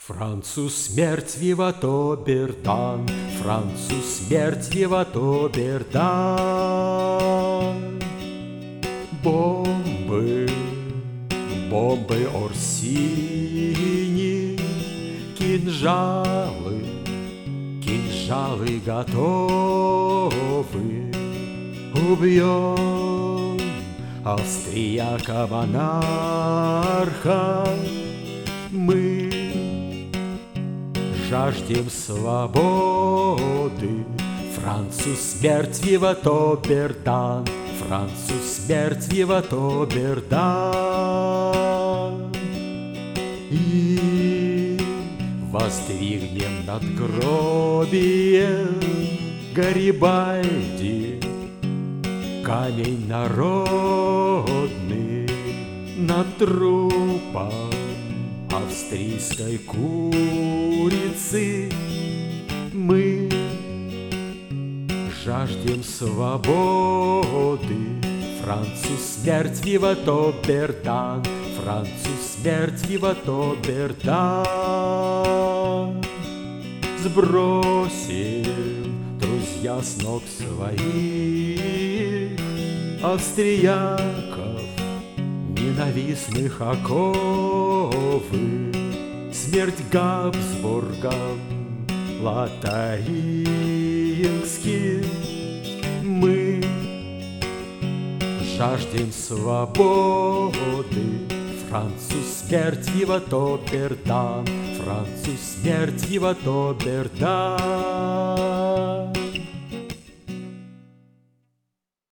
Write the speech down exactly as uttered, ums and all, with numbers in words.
Францу смерть, виват Обердан, Францу смерть, виват Обердан. Бомбы, бомбы Орсини, кинжалы, кинжалы готовы. Убьем австрияка-монарха, мы жаждем свободы. Францу смерть, виват Обердан, Францу смерть, виват Обердан. И воздвигнем надгробие Гарибальди, камень народный над трупом австрийской курицы. Мы жаждем свободы. Францу смерть, виват Обердан, Францу смерть, виват Обердан. Сбросим, друзья, с ног своих австрияков ненавистных оковы. Смерть Габсбургам лотарингским. Мы жаждем свободы. Францу смерть, виват Обердан, Францу смерть, виват Обердан.